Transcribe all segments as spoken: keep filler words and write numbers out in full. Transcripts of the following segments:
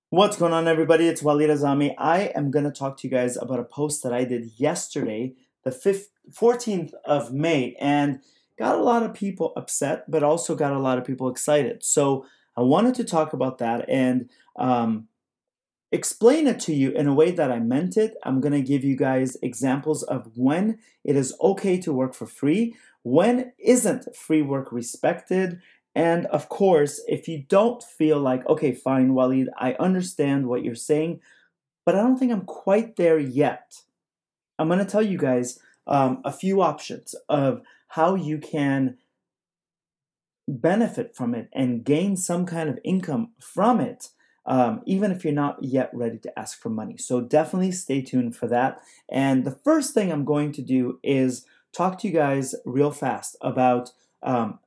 What's going on, everybody? It's Walid Azami. I am going to talk to you guys about a post that I did yesterday, the fifth, fourteenth of May, and got a lot of people upset, but also got a lot of people excited. So I wanted to talk about that and um, explain it to you in a way that I meant it. I'm going to give you guys examples of when it is okay to work for free, when isn't free work respected, and of course, if you don't feel like, okay, fine, Walid, I understand what you're saying, but I don't think I'm quite there yet. I'm going to tell you guys um, a few options of how you can benefit from it and gain some kind of income from it, um, even if you're not yet ready to ask for money. So definitely stay tuned for that. And the first thing I'm going to do is talk to you guys real fast about um,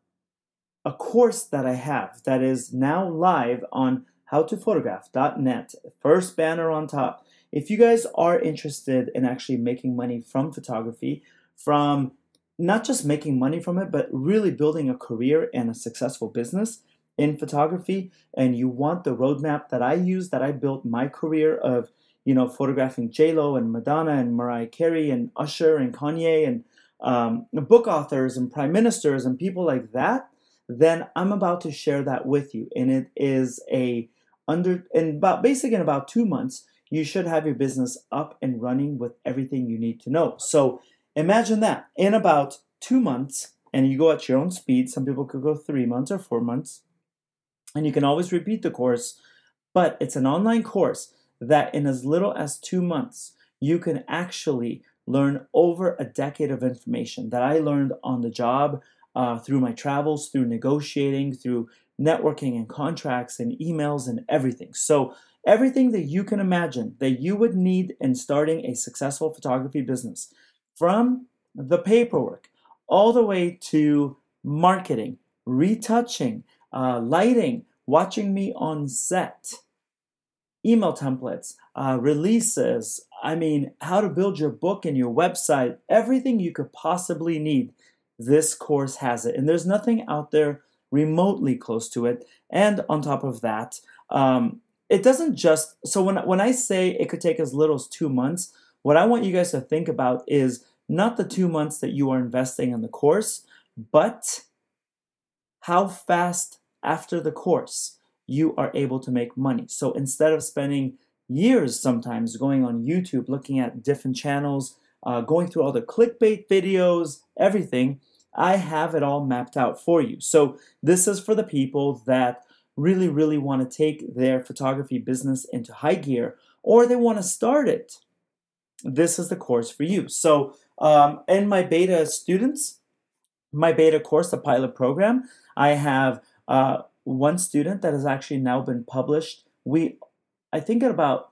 a course that I have that is now live on how to photograph dot net. First banner on top. If you guys are interested in actually making money from photography, from not just making money from it, but really building a career and a successful business in photography, and you want the roadmap that I use, that I built my career of, you know, photographing J Lo and Madonna and Mariah Carey and Usher and Kanye and um, book authors and prime ministers and people like that, then I'm about to share that with you. And it is a under in about basically in about two months, you should have your business up and running with everything you need to know. So imagine that in about two months, and you go at your own speed. Some people could go three months or four months, and you can always repeat the course, but it's an online course that in as little as two months, you can actually learn over a decade of information that I learned on the job, uh, through my travels, through negotiating, through networking and contracts and emails and everything. So, everything that you can imagine that you would need in starting a successful photography business, from the paperwork all the way to marketing, retouching, uh, lighting, watching me on set, email templates, uh, releases, I mean, how to build your book and your website, everything you could possibly need. This course has it. And there's nothing out there remotely close to it. And on top of that, um, it doesn't just, so when, when I say it could take as little as two months, what I want you guys to think about is not the two months that you are investing in the course, but how fast after the course you are able to make money. So instead of spending years sometimes going on YouTube, looking at different channels, uh, going through all the clickbait videos, everything, I have it all mapped out for you. So this is for the people that really, really want to take their photography business into high gear, or they want to start it. This is the course for you. So um, in my beta students, my beta course, the pilot program, I have uh, one student that has actually now been published. We, I think at about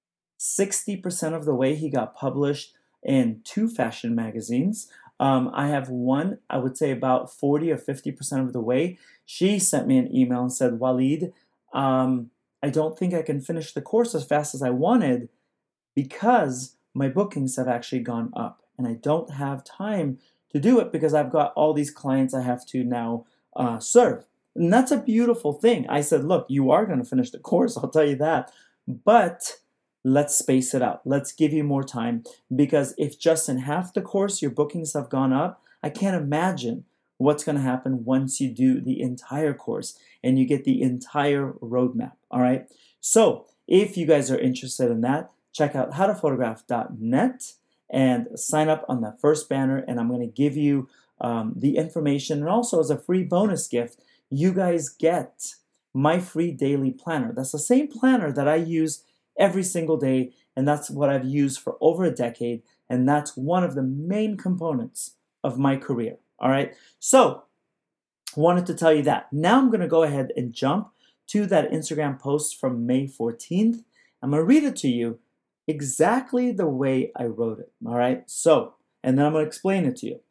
sixty percent of the way he got published in two fashion magazines. Um, I have one, I would say about forty or fifty percent of the way. She sent me an email and said, Walid, um, I don't think I can finish the course as fast as I wanted because my bookings have actually gone up and I don't have time to do it because I've got all these clients I have to now uh, serve. And that's a beautiful thing. I said, look, you are going to finish the course, I'll tell you that. But let's space it out. Let's give you more time, because if just in half the course your bookings have gone up, I can't imagine what's going to happen once you do the entire course and you get the entire roadmap. All right. So if you guys are interested in that, check out how to photograph dot net and sign up on the first banner. And I'm going to give you um, the information. And also, as a free bonus gift, you guys get my free daily planner. That's the same planner that I use every single day. And that's what I've used for over a decade. And that's one of the main components of my career. All right. So, wanted to tell you that. Now I'm going to go ahead and jump to that Instagram post from May fourteenth. I'm going to read it to you exactly the way I wrote it. All right. So, and then I'm going to explain it to you.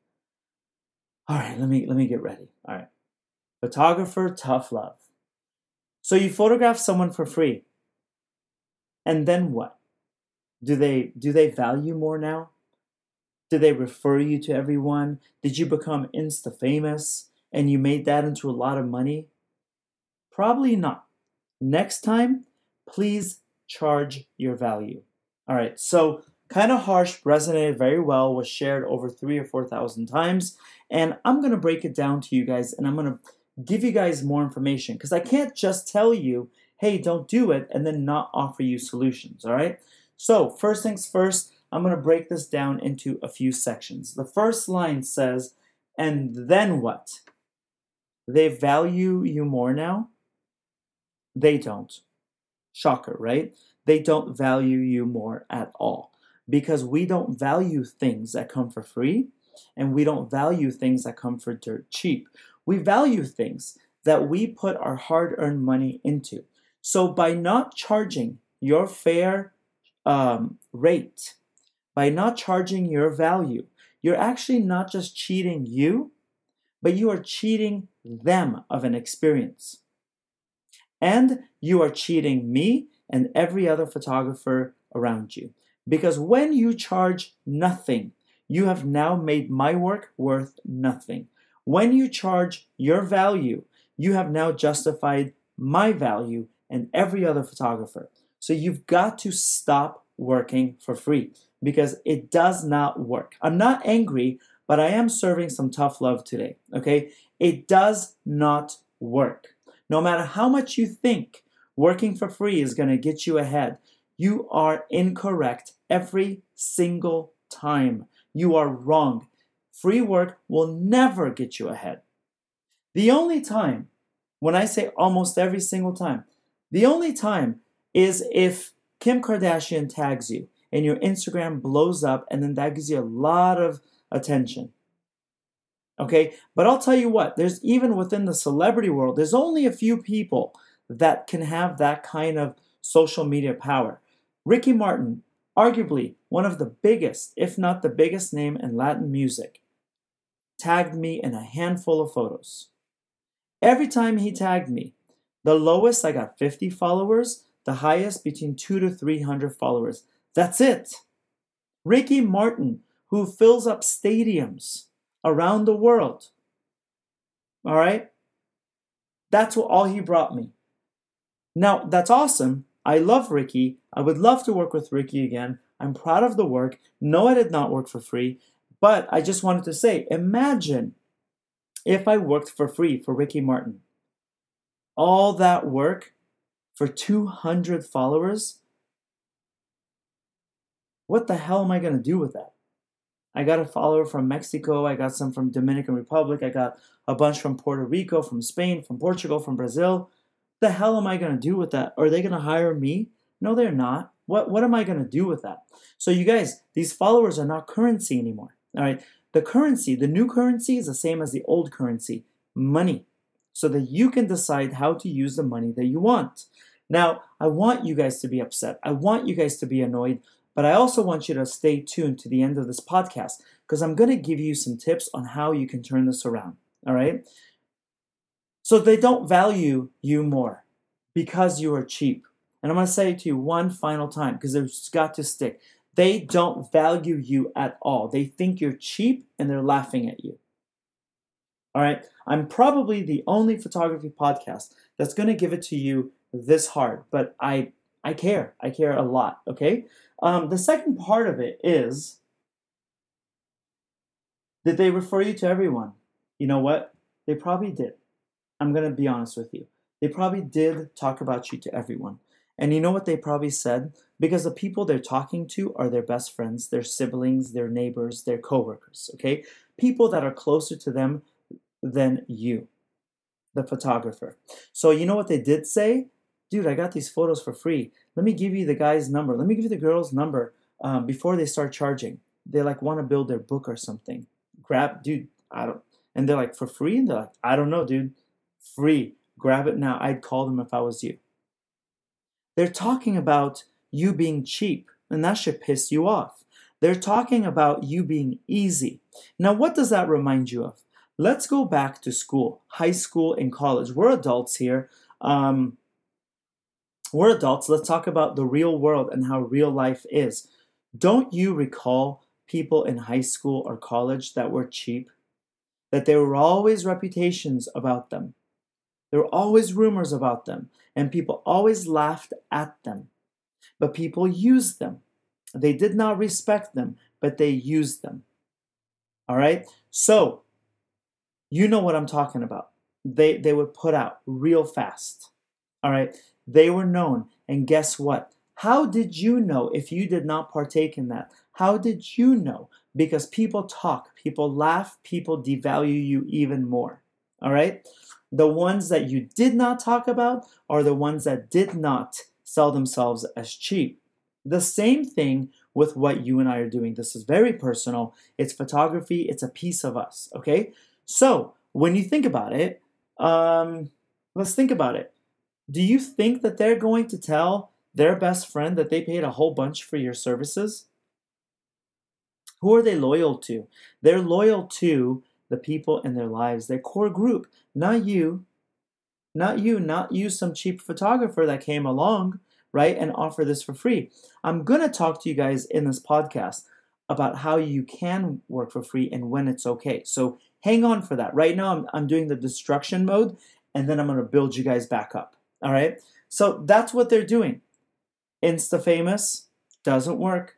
All right. Let me let me get ready. All right. Photographer, tough love. So you photograph someone for free, and then what? Do they do they value more now? Do they refer you to everyone? Did you become insta famous and you made that into a lot of money? Probably not. Next time, please charge your value. All right, so kind of harsh resonated very well, was shared over three or four thousand times, and I'm gonna break it down to you guys, and I'm gonna give you guys more information because I can't just tell you, hey, don't do it, and then not offer you solutions. All right. So first things first, I'm gonna break this down into a few sections. The first line says, "And then what? They value you more now? They don't." Shocker, right? They don't value you more at all because we don't value things that come for free and we don't value things that come for dirt cheap. We value things that we put our hard earned money into. So by not charging your fair um, rate, by not charging your value, you're actually not just cheating you, but you are cheating them of an experience. And you are cheating me and every other photographer around you. Because when you charge nothing, you have now made my work worth nothing. When you charge your value, you have now justified my value and every other photographer. So you've got to stop working for free because it does not work. I'm not angry, but I am serving some tough love today, okay? It does not work. No matter how much you think working for free is going to get you ahead, you are incorrect every single time. You are wrong. Free work will never get you ahead. The only time, when I say almost every single time, the only time is if Kim Kardashian tags you and your Instagram blows up and then that gives you a lot of attention. Okay, but I'll tell you what, there's even within the celebrity world, there's only a few people that can have that kind of social media power. Ricky Martin, arguably one of the biggest, if not the biggest name in Latin music, tagged me in a handful of photos. Every time he tagged me, the lowest I got fifty followers, the highest between two to three hundred followers. That's it. Ricky Martin, who fills up stadiums around the world. All right? That's what all he brought me. Now, that's awesome. I love Ricky. I would love to work with Ricky again. I'm proud of the work. No, I did not work for free, but I just wanted to say, imagine if I worked for free for Ricky Martin. All that work for two hundred followers? What the hell am I going to do with that? I got a follower from Mexico. I got some from Dominican Republic. I got a bunch from Puerto Rico, from Spain, from Portugal, from Brazil. The hell am I going to do with that? Are they going to hire me? No, they're not. What, what am I going to do with that? So you guys, these followers are not currency anymore. All right. The currency, the new currency is the same as the old currency, money, so that you can decide how to use the money that you want. Now, I want you guys to be upset. I want you guys to be annoyed. But I also want you to stay tuned to the end of this podcast because I'm going to give you some tips on how you can turn this around. All right. So they don't value you more because you are cheap. And I'm going to say it to you one final time because it's got to stick. They don't value you at all. They think you're cheap and they're laughing at you. All right. I'm probably the only photography podcast that's going to give it to you this hard, but I I care. I care a lot. Okay. Um, the second part of it is, did they refer you to everyone? You know what? They probably did. I'm going to be honest with you. They probably did talk about you to everyone. And you know what they probably said? Because the people they're talking to are their best friends, their siblings, their neighbors, their coworkers, okay? People that are closer to them than you, the photographer. So you know what they did say? Dude, I got these photos for free. Let me give you the guy's number. Let me give you the girl's number um, before they start charging. They like want to build their book or something. Grab, dude, I don't. And they're like, for free? And they're like, I don't know, dude. Free. Grab it now. I'd call them if I was you. They're talking about you being cheap, and that should piss you off. They're talking about you being easy. Now, what does that remind you of? Let's go back to school, high school and college. We're adults here. Um, We're adults. Let's talk about the real world and how real life is. Don't you recall people in high school or college that were cheap? That there were always reputations about them. There were always rumors about them, and people always laughed at them. But people used them. They did not respect them, but they used them. All right? So, you know what I'm talking about. They, they would put out real fast. All right? They were known. And guess what? How did you know if you did not partake in that? How did you know? Because people talk, people laugh, people devalue you even more. All right? The ones that you did not talk about are the ones that did not sell themselves as cheap. The same thing with what you and I are doing. This is very personal. It's photography. It's a piece of us. Okay? So when you think about it, um, let's think about it. Do you think that they're going to tell their best friend that they paid a whole bunch for your services? Who are they loyal to? They're loyal to the people in their lives, their core group, not you, not you, not you, some cheap photographer that came along, right, and offer this for free. I'm going to talk to you guys in this podcast about how you can work for free and when it's okay. So hang on for that. Right now, I'm, I'm doing the destruction mode, and then I'm going to build you guys back up. All right? So that's what they're doing. Insta-famous doesn't work.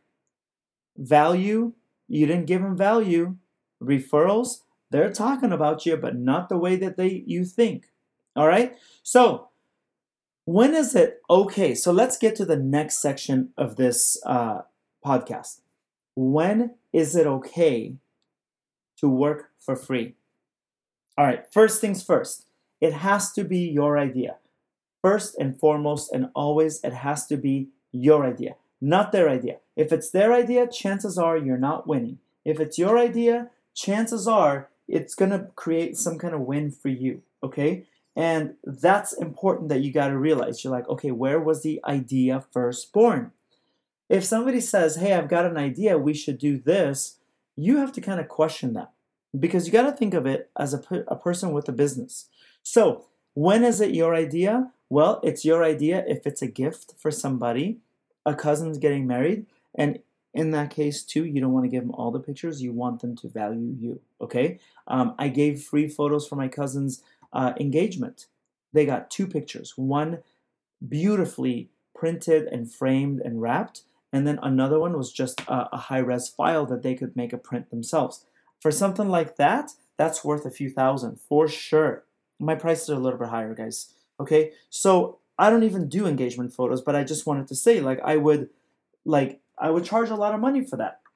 Value, you didn't give them value. Referrals, they're talking about you, but not the way that they you think. All right? So when is it okay? So let's get to the next section of this uh, podcast. When is it okay to work for free? All right, first things first. It has to be your idea. First and foremost, and always, it has to be your idea, not their idea. If it's their idea, chances are you're not winning. If it's your idea, chances are it's going to create some kind of win for you, okay? And that's important that you got to realize. You're like, okay, where was the idea first born? If somebody says, hey, I've got an idea, we should do this, you have to kind of question that because you got to think of it as a, a person with a business. So when is it your idea? Well, it's your idea if it's a gift for somebody, a cousin's getting married, and in that case, too, you don't want to give them all the pictures. You want them to value you, okay? Um, I gave free photos for my cousin's uh, engagement. They got two pictures, one beautifully printed and framed and wrapped, and then another one was just a, a high-res file that they could make a print themselves. For something like that, that's worth a few thousand for sure. My prices are a little bit higher, guys, okay? So I don't even do engagement photos, but I just wanted to say, like, I would, like, I would charge a lot of money for that.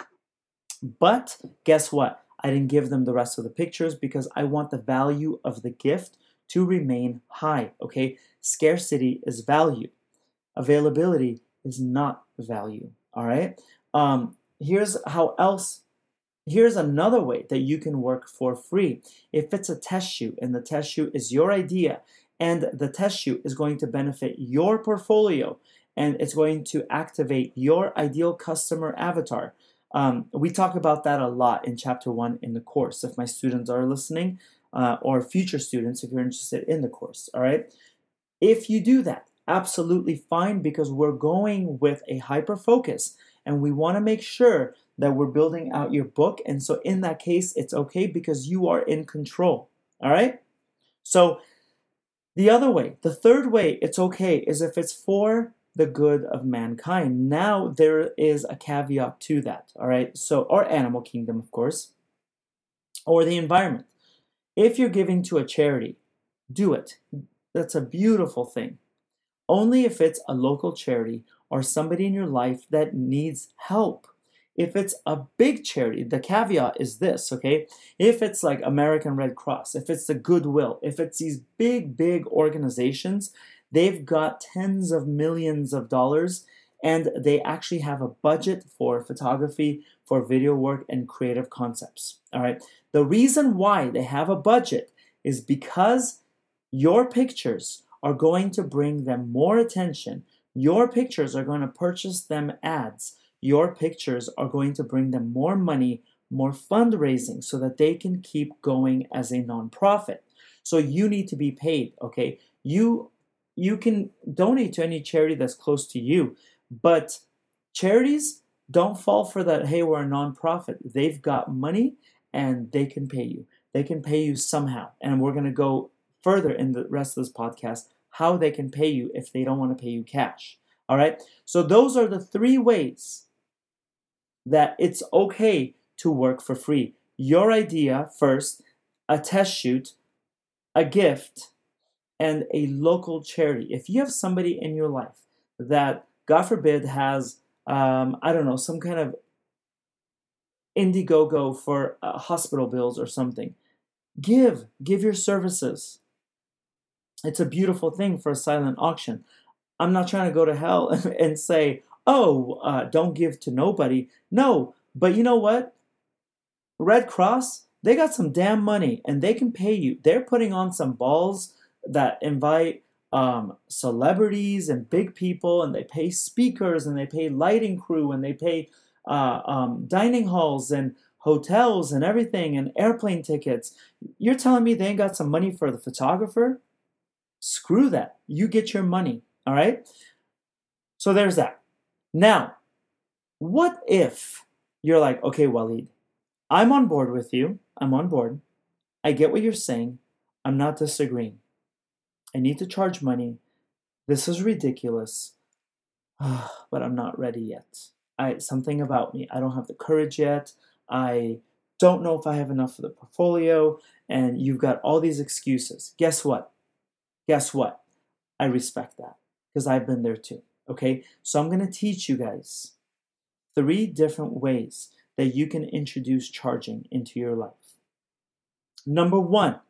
But guess what? I didn't give them the rest of the pictures because I want the value of the gift to remain high, okay? Scarcity is value. Availability is not value, all right? Um, here's how else, here's another way that you can work for free. If it's a test shoot and the test shoot is your idea and the test shoot is going to benefit your portfolio, and it's going to activate your ideal customer avatar. Um, we talk about that a lot in chapter one in the course, if my students are listening, uh, or future students, if you're interested in the course, all right? If you do that, absolutely fine, because we're going with a hyper focus, and we want to make sure that we're building out your book, and so in that case, it's okay because you are in control, all right? So the other way, the third way it's okay is if it's for the good of mankind. Now there is a caveat to that, all right? So, or animal kingdom, of course, or the environment. If you're giving to a charity, do it. That's a beautiful thing. Only if it's a local charity or somebody in your life that needs help. If it's a big charity, the caveat is this, okay? If it's like American Red Cross, if it's the Goodwill, if it's these big, big organizations, they've got tens of millions of dollars, and they actually have a budget for photography, for video work, and creative concepts. All right. The reason why they have a budget is because your pictures are going to bring them more attention. Your pictures are going to purchase them ads. Your pictures are going to bring them more money, more fundraising, so that they can keep going as a nonprofit. So you need to be paid, okay? You You can donate to any charity that's close to you, but charities don't fall for that, hey, we're a nonprofit. They've got money and they can pay you. They can pay you somehow. And we're going to go further in the rest of this podcast how they can pay you if they don't want to pay you cash. All right. So those are the three ways that it's okay to work for free. Your idea first, a test shoot, a gift, and a local charity. If you have somebody in your life that, God forbid, has, um, I don't know, some kind of Indiegogo for uh, hospital bills or something, give, give your services. It's a beautiful thing for a silent auction. I'm not trying to go to hell and say, oh, uh, don't give to nobody. No, but you know what? Red Cross, they got some damn money and they can pay you. They're putting on some balls that invite um, celebrities and big people, and they pay speakers and they pay lighting crew and they pay uh, um, dining halls and hotels and everything and airplane tickets. You're telling me they ain't got some money for the photographer? Screw that. You get your money. All right? So there's that. Now, what if you're like, okay, Waleed, I'm on board with you. I'm on board. I get what you're saying. I'm not disagreeing. I need to charge money. This is ridiculous. But I'm not ready yet. I something about me. I don't have the courage yet. I don't know if I have enough for the portfolio. And you've got all these excuses. Guess what? Guess what? I respect that because I've been there too. Okay? So I'm going to teach you guys three different ways that you can introduce charging into your life. Number one,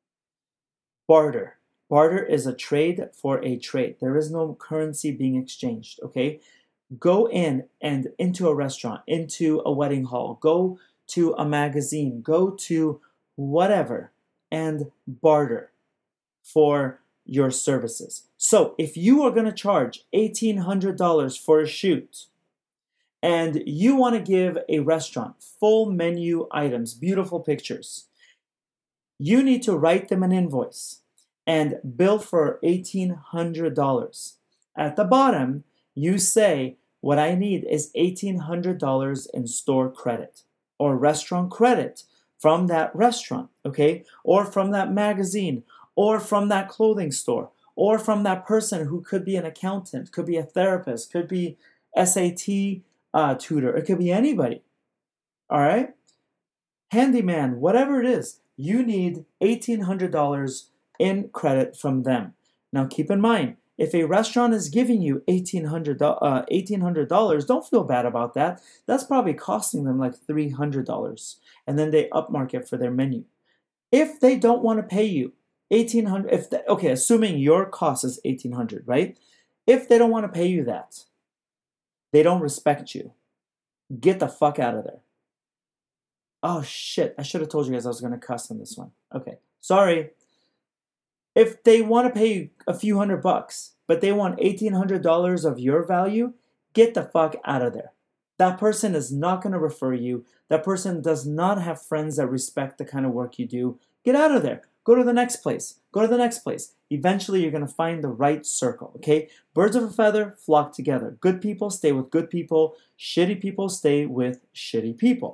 barter. Barter is a trade for a trade. There is no currency being exchanged, okay? Go in and into a restaurant, into a wedding hall, go to a magazine, go to whatever, and barter for your services. So if you are going to charge eighteen hundred dollars for a shoot, and you want to give a restaurant full menu items, beautiful pictures, you need to write them an invoice and bill for eighteen hundred dollars. At the bottom, you say, what I need is eighteen hundred dollars in store credit or restaurant credit from that restaurant, okay? Or from that magazine, or from that clothing store, or from that person who could be an accountant, could be a therapist, could be S A T uh, tutor, it could be anybody, all right? Handyman, whatever it is, you need eighteen hundred dollars in credit from them. Now keep in mind, if a restaurant is giving you eighteen hundred dollars, uh, eighteen hundred dollars, don't feel bad about that. That's probably costing them like three hundred dollars, and then they upmarket for their menu. If they don't want to pay you eighteen hundred dollars, if the, okay, assuming your cost is eighteen hundred dollars, right? If they don't want to pay you that, they don't respect you, get the fuck out of there. Oh shit, I should have told you guys I was going to cuss on this one. Okay, sorry. If they want to pay you a few hundred bucks, but they want eighteen hundred dollars of your value, get the fuck out of there. That person is not going to refer you. That person does not have friends that respect the kind of work you do. Get out of there. Go to the next place. Go to the next place. Eventually, you're going to find the right circle, okay? Birds of a feather flock together. Good people stay with good people. Shitty people stay with shitty people.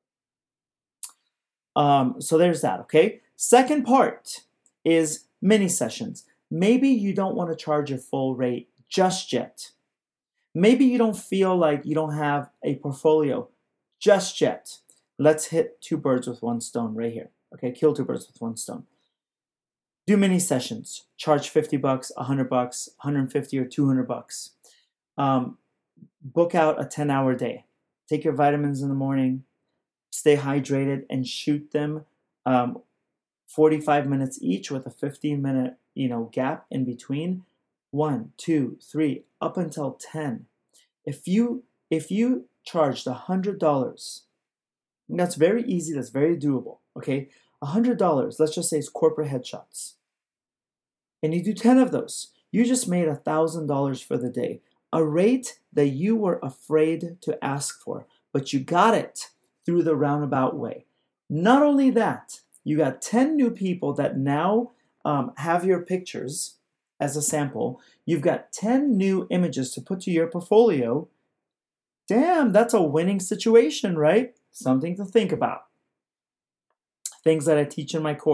Um, so there's that, okay? Second part is mini sessions. Maybe you don't want to charge your full rate just yet. Maybe you don't feel like you don't have a portfolio just yet. Let's hit two birds with one stone right here. Okay, kill two birds with one stone. Do mini sessions. Charge fifty bucks, one hundred bucks, one hundred fifty or two hundred bucks. Um, book out a ten hour day. Take your vitamins in the morning. Stay hydrated and shoot them um, forty-five minutes each with a fifteen minute you know, gap in between. One, two, three, up until ten. If you if you charged one hundred dollars, that's very easy, that's very doable, okay? one hundred dollars, let's just say it's corporate headshots. And you do ten of those. You just made one thousand dollars for the day. A rate that you were afraid to ask for, but you got it through the roundabout way. Not only that, you got ten new people that now um, have your pictures as a sample. You've got ten new images to put to your portfolio. Damn, that's a winning situation, right? Something to think about. Things that I teach in my course.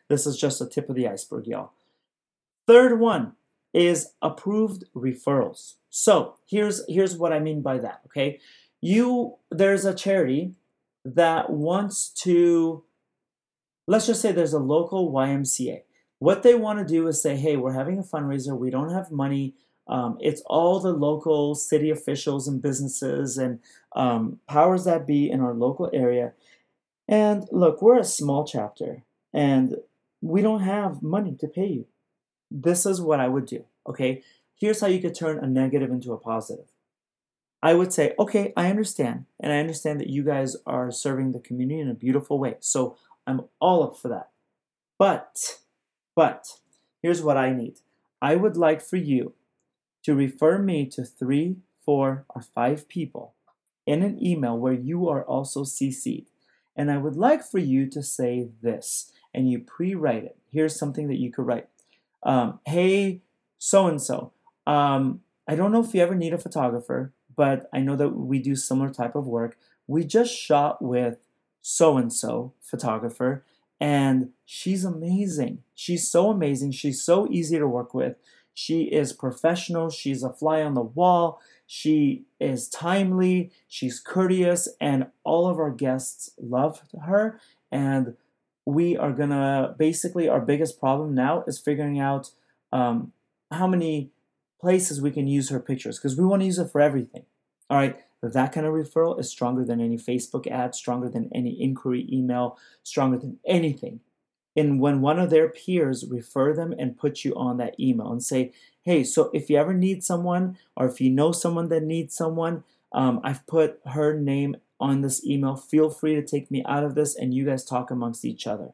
This is just a tip of the iceberg, y'all. Third one is approved referrals. So here's here's what I mean by that. Okay, you there's a charity that wants to, let's just say there's a local Y M C A. What they want to do is say, hey, we're having a fundraiser. We don't have money. Um, it's all the local city officials and businesses and um, powers that be in our local area. And look, we're a small chapter and we don't have money to pay you. This is what I would do. Okay. Here's how you could turn a negative into a positive. I would say, okay, I understand. And I understand that you guys are serving the community in a beautiful way. So I'm all up for that. But, but, here's what I need. I would like for you to refer me to three, four, or five people in an email where you are also C C'd. And I would like for you to say this, and you pre-write it. Here's something that you could write. Um, hey, so-and-so, um, I don't know if you ever need a photographer, but I know that we do similar type of work. We just shot with so-and-so photographer, and she's amazing. She's so amazing. She's so easy to work with. She is professional. She's a fly on the wall. She is timely. She's courteous, and all of our guests love her. And we are gonna, basically, our biggest problem now is figuring out um, how many places we can use her pictures, because we want to use it for everything. All right, that kind of referral is stronger than any Facebook ad, stronger than any inquiry email, stronger than anything. And when one of their peers refer them and put you on that email and say, hey, so if you ever need someone, or if you know someone that needs someone, um, I've put her name on this email. Feel free to take me out of this, and you guys talk amongst each other.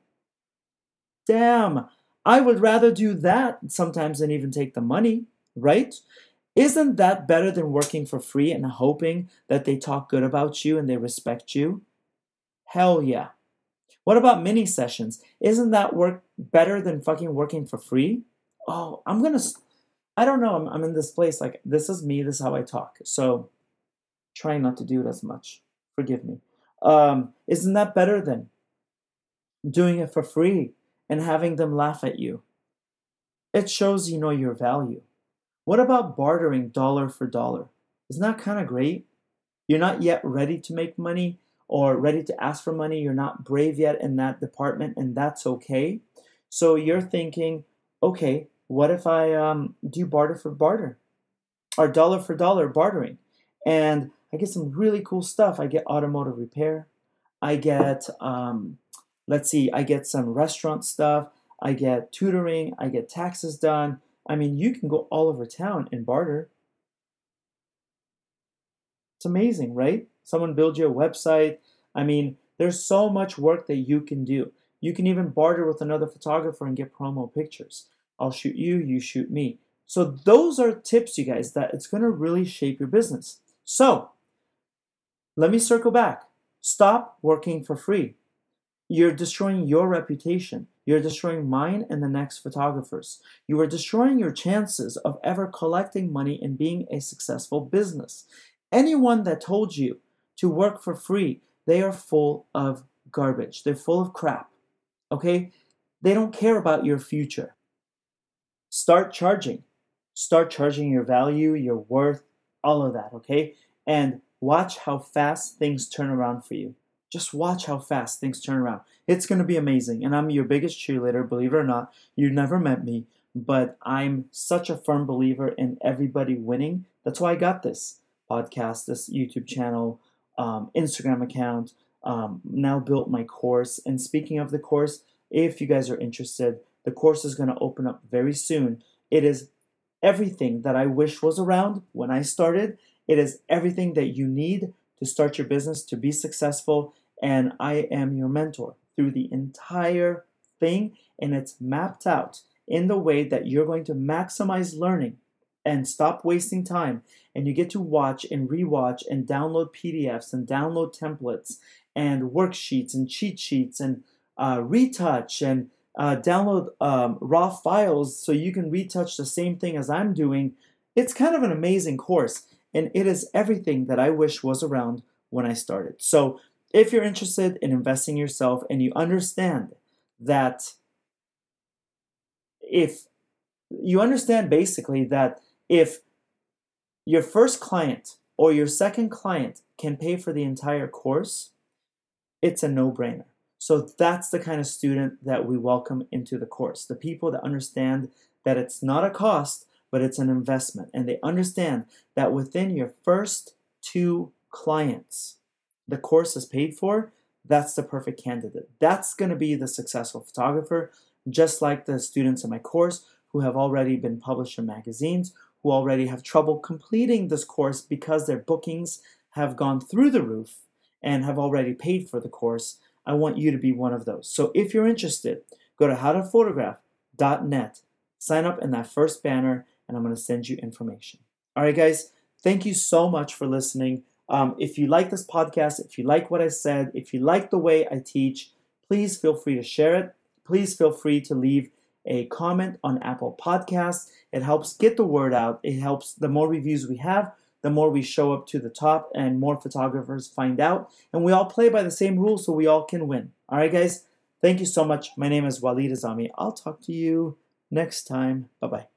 Damn, I would rather do that sometimes than even take the money, right? Isn't that better than working for free and hoping that they talk good about you and they respect you? Hell yeah. What about mini sessions? Isn't that work better than fucking working for free? Oh, I'm gonna, I don't know, I'm, I'm in this place, like, this is me, this is how I talk. So, try not to do it as much. Forgive me. Um, isn't that better than doing it for free and having them laugh at you? It shows you know your value. What about bartering dollar for dollar? Isn't that kind of great? You're not yet ready to make money or ready to ask for money. You're not brave yet in that department, and that's okay. So you're thinking, okay, what if I um, do barter for barter or dollar for dollar bartering? And I get some really cool stuff. I get automotive repair. I get, um, let's see, I get some restaurant stuff. I get tutoring. I get taxes done. I mean, you can go all over town and barter. It's amazing, right? Someone builds you a website. I mean, there's so much work that you can do. You can even barter with another photographer and get promo pictures. I'll shoot you, you shoot me. So those are tips, you guys, that it's going to really shape your business. So let me circle back. Stop working for free. You're destroying your reputation. You're destroying mine and the next photographers. You are destroying your chances of ever collecting money and being a successful business. Anyone that told you to work for free, they are full of garbage. They're full of crap. Okay? They don't care about your future. Start charging. Start charging your value, your worth, all of that, okay? And watch how fast things turn around for you. Just watch how fast things turn around. It's going to be amazing. And I'm your biggest cheerleader, believe it or not. You never met me, but I'm such a firm believer in everybody winning. That's why I got this podcast, this YouTube channel, um, Instagram account, um, now built my course. And speaking of the course, if you guys are interested, the course is going to open up very soon. It is everything that I wish was around when I started. It is everything that you need to start your business, to be successful. And I am your mentor through the entire thing. And it's mapped out in the way that you're going to maximize learning and stop wasting time. And you get to watch and rewatch and download P D Fs and download templates and worksheets and cheat sheets and uh, retouch and uh, download um, raw files so you can retouch the same thing as I'm doing. It's kind of an amazing course. And it is everything that I wish was around when I started. So if you're interested in investing in yourself and you understand that if you understand basically that if your first client or your second client can pay for the entire course, it's a no-brainer. So that's the kind of student that we welcome into the course. The people that understand that it's not a cost, but it's an investment. And they understand that within your first two clients, the course is paid for. That's the perfect candidate. That's going to be the successful photographer, just like the students in my course who have already been published in magazines, who already have trouble completing this course because their bookings have gone through the roof and have already paid for the course. I want you to be one of those. So if you're interested, go to how to photograph dot net, sign up in that first banner, and I'm going to send you information. All right, guys, thank you so much for listening. Um, if you like this podcast, if you like what I said, if you like the way I teach, please feel free to share it. Please feel free to leave a comment on Apple Podcasts. It helps get the word out. It helps, the more reviews we have, the more we show up to the top and more photographers find out. And we all play by the same rules so we all can win. All right, guys, thank you so much. My name is Walid Azami. I'll talk to you next time. Bye-bye.